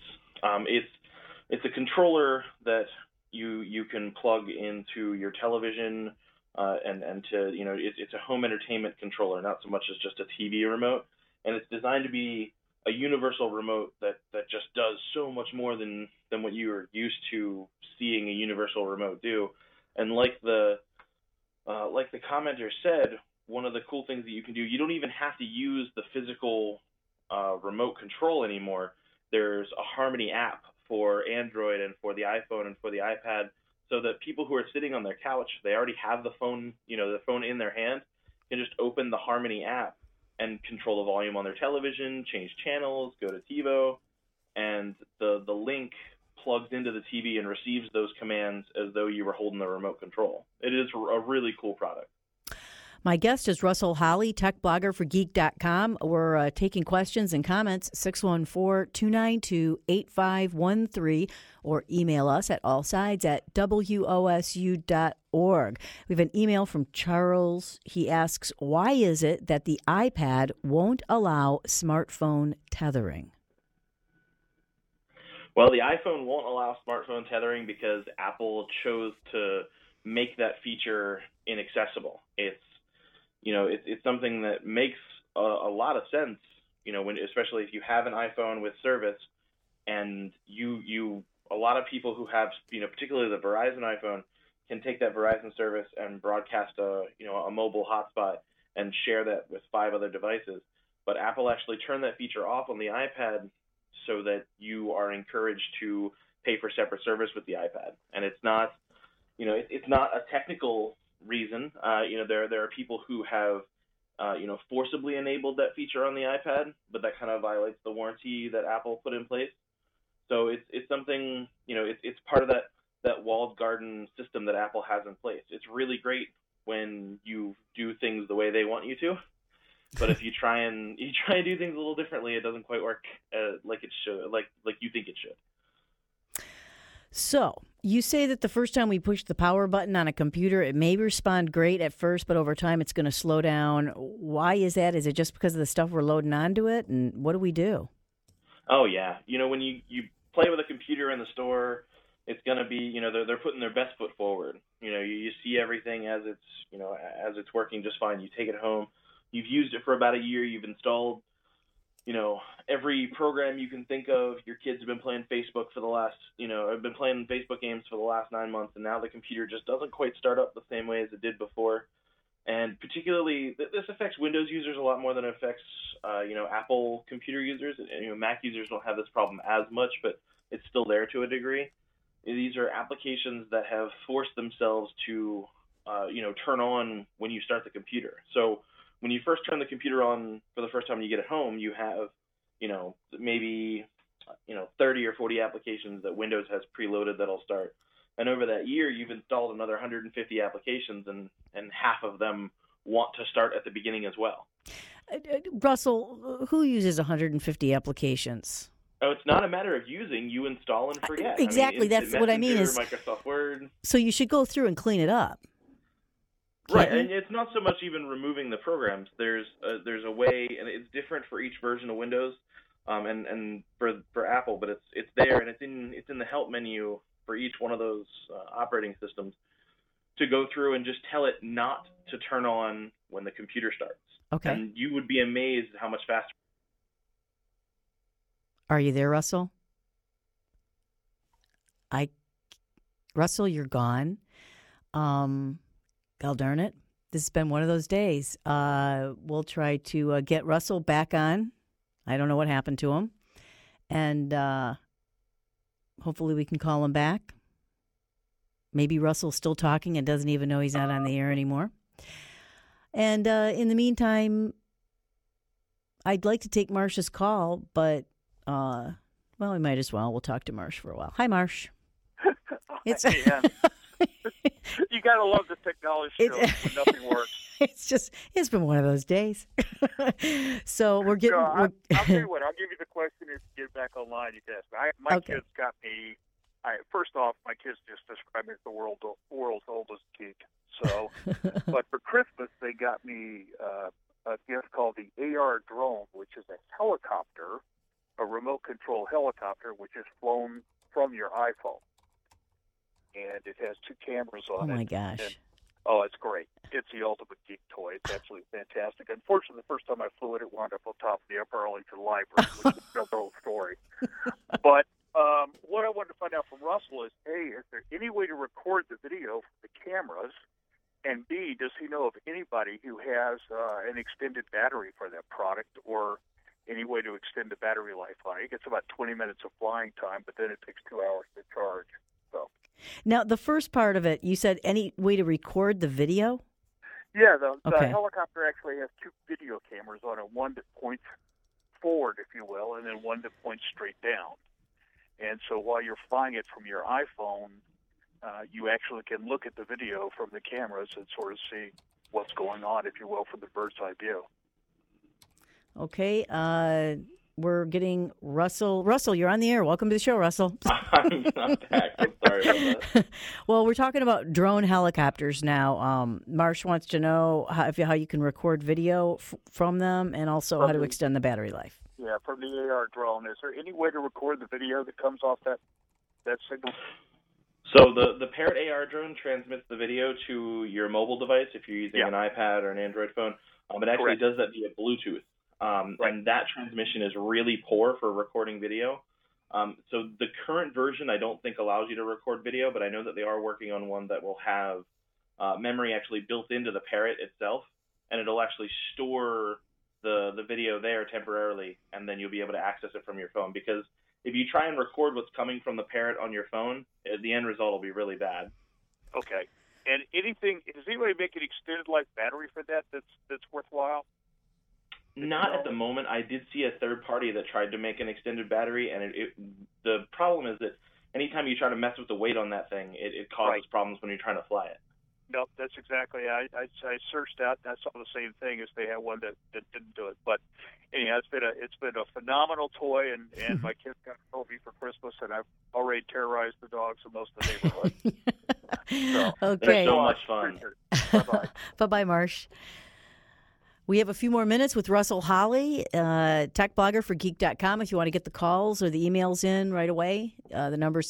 Speaker 16: It's a controller that you can plug into your television and to it's a home entertainment controller, not so much as just a TV remote. And it's designed to be a universal remote that just does so much more than what you are used to seeing a universal remote do. And like the commenter said, one of the cool things that you can do, you don't even have to use the physical remote control anymore. There's a Harmony app for Android and for the iPhone and for the iPad, so that people who are sitting on their couch, they already have the phone, the phone in their hand, can just open the Harmony app and control the volume on their television, change channels, go to TiVo, and the link plugs into the TV and receives those commands as though you were holding the remote control. It is a really cool product.
Speaker 1: My guest is Russell Holly, tech blogger for Geek.com. We're taking questions and comments, 614-292-8513, or email us at allsides@wosu.org. We have an email from Charles. He asks, why is it that the iPad won't allow smartphone tethering?
Speaker 16: Well, the iPhone won't allow smartphone tethering because Apple chose to make that feature inaccessible. It's something that makes a lot of sense, especially if you have an iPhone with service, and a lot of people who have, particularly the Verizon iPhone, can take that Verizon service and broadcast a mobile hotspot and share that with 5 other devices. But Apple actually turned that feature off on the iPad so that you are encouraged to pay for separate service with the iPad. And it's not, it's not a technical reason. There are people who have, forcibly enabled that feature on the iPad, but that kind of violates the warranty that Apple put in place. So it's something, it's part of that walled garden system that Apple has in place. It's really great when you do things the way they want you to, but if you try and do things a little differently, it doesn't quite work like it should, like you think it should.
Speaker 1: So, you say that the first time we push the power button on a computer, it may respond great at first, but over time it's going to slow down. Why is that? Is it just because of the stuff we're loading onto it? And what do we do?
Speaker 16: Oh, yeah. When you play with a computer in the store, it's going to be, they're putting their best foot forward. You see everything as it's working just fine. You take it home. You've used it for about a year. You've installed every program you can think of. Your kids have been playing Facebook for the last, have been playing Facebook games for the last 9 months, and now the computer just doesn't quite start up the same way as it did before. And particularly, this affects Windows users a lot more than it affects, Apple computer users. Mac users don't have this problem as much, but it's still there to a degree. These are applications that have forced themselves to turn on when you start the computer. So when you first turn the computer on for the first time when you get it home, you have, maybe 30 or 40 applications that Windows has preloaded that'll start. And over that year, you've installed another 150 applications, and half of them want to start at the beginning as well.
Speaker 1: Russell, who uses 150 applications?
Speaker 16: Oh, it's not a matter of using. You install and forget.
Speaker 1: Exactly. That's what I mean. Is
Speaker 16: Microsoft Word.
Speaker 1: So you should go through and clean it up.
Speaker 16: Right, and it's not so much even removing the programs. There's a way, and it's different for each version of Windows, and for Apple, but it's there, and it's in the help menu for each one of those operating systems to go through and just tell it not to turn on when the computer starts.
Speaker 1: Okay.
Speaker 16: And you would be amazed at how much faster.
Speaker 1: Are you there, Russell? Russell, you're gone. God darn it. This has been one of those days. We'll try to get Russell back on. I don't know what happened to him. And hopefully we can call him back. Maybe Russell's still talking and doesn't even know he's not on the air anymore. And in the meantime, I'd like to take Marsh's call, but, we might as well. We'll talk to Marsh for a while. Hi, Marsh.
Speaker 17: You gotta love the technology show when nothing works.
Speaker 1: It's been one of those days. So we're getting.
Speaker 17: I'll tell you what. I'll give you the question. If you get back online, you can ask me. My kids got me. First off, my kids just described me as the world's oldest geek. So, but for Christmas, they got me a gift called the AR drone, which is a helicopter, a remote control helicopter, which is flown from your iPhone. And it has 2 cameras on it.
Speaker 1: Oh, my gosh.
Speaker 17: It's great. It's the ultimate geek toy. It's absolutely fantastic. Unfortunately, the first time I flew it, it wound up on top of the Upper Arlington Library, which is another whole story. But what I wanted to find out from Russell is, A, is there any way to record the video from the cameras? And B, does he know of anybody who has an extended battery for that product, or any way to extend the battery life on it? It gets about 20 minutes of flying time, but then it takes 2 hours to charge. So.
Speaker 1: Now, the first part of it, you said any way to record the video?
Speaker 17: Yeah, the helicopter actually has 2 video cameras on it, one that points forward, if you will, and then one that points straight down. And so while you're flying it from your iPhone, you actually can look at the video from the cameras and sort of see what's going on, if you will, from the bird's eye view.
Speaker 1: Okay, we're getting Russell. Russell, you're on the air. Welcome to the show, Russell.
Speaker 16: I'm back. I'm sorry about that.
Speaker 1: Well, we're talking about drone helicopters now. Marsh wants to know how you can record video from them, and also how to extend the battery life.
Speaker 17: Yeah, from the AR drone. Is there any way to record the video that comes off that signal?
Speaker 16: So the Parrot AR drone transmits the video to your mobile device if you're using an iPad or an Android phone. It actually does that via Bluetooth. And that transmission is really poor for recording video. So the current version I don't think allows you to record video, but I know that they are working on one that will have memory actually built into the Parrot itself, and it'll actually store the video there temporarily, and then you'll be able to access it from your phone. Because if you try and record what's coming from the Parrot on your phone, the end result will be really bad.
Speaker 17: Okay. And does anybody make an extended life battery for that's worthwhile?
Speaker 16: Not at the moment. I did see a third party that tried to make an extended battery, and the problem is that anytime you try to mess with the weight on that thing, it causes problems when you're trying to fly it.
Speaker 17: Nope, that's exactly. I searched out and I saw the same thing as they had one that didn't do it. But anyhow, it's been a phenomenal toy, and my kids got it for me for Christmas, and I've already terrorized the dogs in most of the neighborhood.
Speaker 1: Okay,
Speaker 16: so much fun.
Speaker 17: Bye-bye.
Speaker 1: Bye-bye, Marsh. We have a few more minutes with Russell Holly, tech blogger for Geek.com. If you want to get the calls or the emails in right away, the number is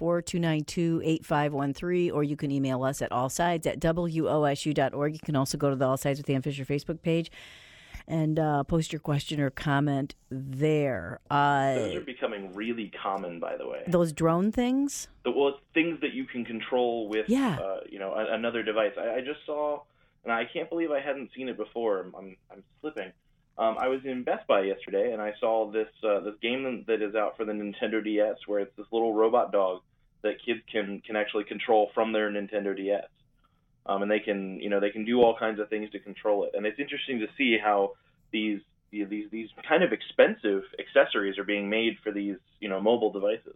Speaker 1: 614-292-8513, or you can email us at allsides@wosu.org. You can also go to the All Sides with Ann Fisher Facebook page and post your question or comment there.
Speaker 16: Those are becoming really common, by the way.
Speaker 1: Those drone things?
Speaker 16: Well, it's things that you can control with another device. I just saw... And I can't believe I hadn't seen it before. I'm slipping. I was in Best Buy yesterday, and I saw this game that is out for the Nintendo DS, where it's this little robot dog that kids can actually control from their Nintendo DS. and they can do all kinds of things to control it. And it's interesting to see how these kind of expensive accessories are being made for these mobile devices.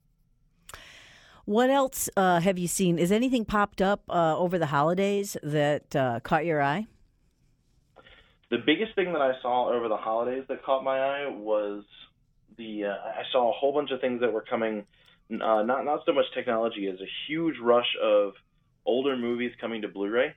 Speaker 1: What else have you seen? Is anything popped up over the holidays that caught your eye?
Speaker 16: The biggest thing that I saw over the holidays that caught my eye was I saw a whole bunch of things that were coming. Not so much technology as a huge rush of older movies coming to Blu-ray.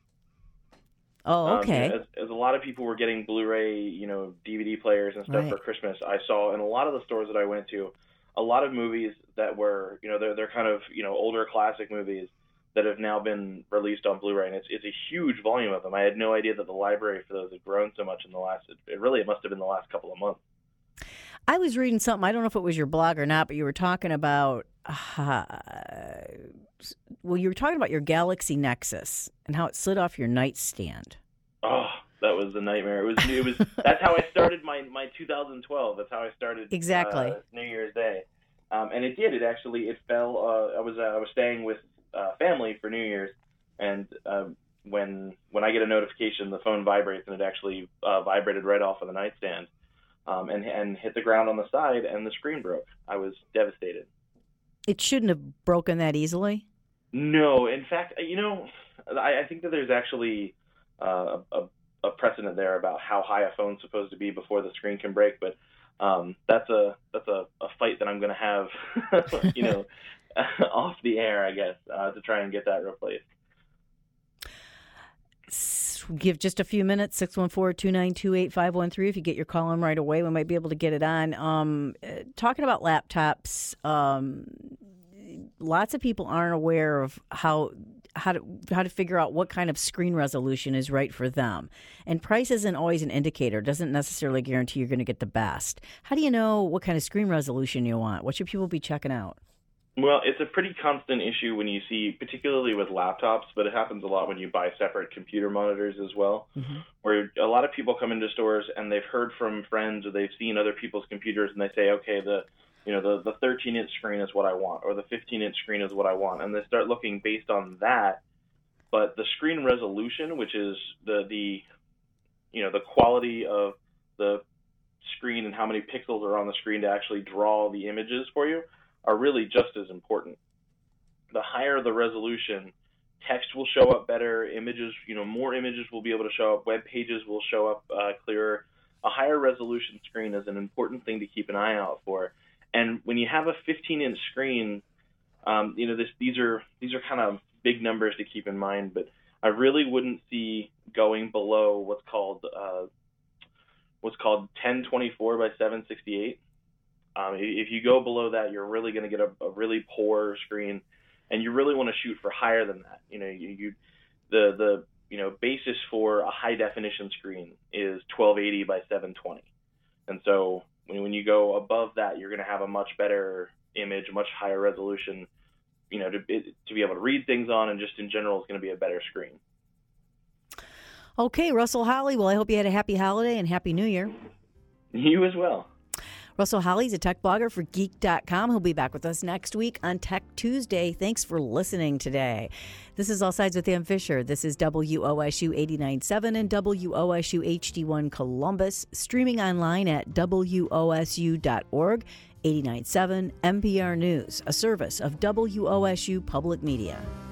Speaker 1: Oh, okay.
Speaker 16: As a lot of people were getting Blu-ray, DVD players and stuff for Christmas, I saw in a lot of the stores that I went to, a lot of movies that were, they're kind of, older classic movies that have now been released on Blu-ray, and it's a huge volume of them. I had no idea that the library for those had grown so much in the last. It must have been the last couple of months.
Speaker 1: I was reading something. I don't know if it was your blog or not, but you were talking about. You were talking about your Galaxy Nexus and how it slid off your nightstand.
Speaker 16: Oh, that was a nightmare. It was. That's how I started my 2012. That's how I started.
Speaker 1: Exactly.
Speaker 16: New Year's Day, and it did. It fell. I was staying with family for New Year's, and when I get a notification, the phone vibrates, and it actually vibrated right off of the nightstand, and hit the ground on the side, and the screen broke. I was devastated.
Speaker 1: It shouldn't have broken that easily.
Speaker 16: No, in fact, I think that there's actually a precedent there about how high a phone's supposed to be before the screen can break. But that's a fight that I'm going to have, off the air, I guess, to try and get that replaced.
Speaker 1: Give just a few minutes, 614-292-8513. If you get your call in right away, we might be able to get it on. Talking about laptops, lots of people aren't aware of how to figure out what kind of screen resolution is right for them. And price isn't always an indicator. It doesn't necessarily guarantee you're going to get the best. How do you know what kind of screen resolution you want? What should people be checking out?
Speaker 16: Well, it's a pretty constant issue when you see, particularly with laptops, but it happens a lot when you buy separate computer monitors as well, where a lot of people come into stores and they've heard from friends or they've seen other people's computers and they say, okay, the 13-inch screen is what I want, or the 15-inch screen is what I want, and they start looking based on that. But the screen resolution, which is the quality of the screen and how many pixels are on the screen to actually draw the images for you, are really just as important. The higher the resolution, text will show up better, images, more images will be able to show up, web pages will show up clearer. A higher resolution screen is an important thing to keep an eye out for. And when you have a 15-inch screen, these are kind of big numbers to keep in mind, but I really wouldn't see going below what's called 1024 by 768. If you go below that, you're really going to get a really poor screen, and you really want to shoot for higher than that. The basis for a high definition screen is 1280 by 720, and so when you go above that, you're going to have a much better image, much higher resolution, to be able to read things on, and just in general, it's going to be a better screen.
Speaker 1: Okay, Russell Holly. Well, I hope you had a happy holiday and happy New Year.
Speaker 16: You as well.
Speaker 1: Russell Holly's a tech blogger for Geek.com. He'll be back with us next week on Tech Tuesday. Thanks for listening today. This is All Sides with Ann Fisher. This is WOSU 89.7 and WOSU HD1 Columbus, streaming online at WOSU.org. 89.7 NPR News, a service of WOSU Public Media.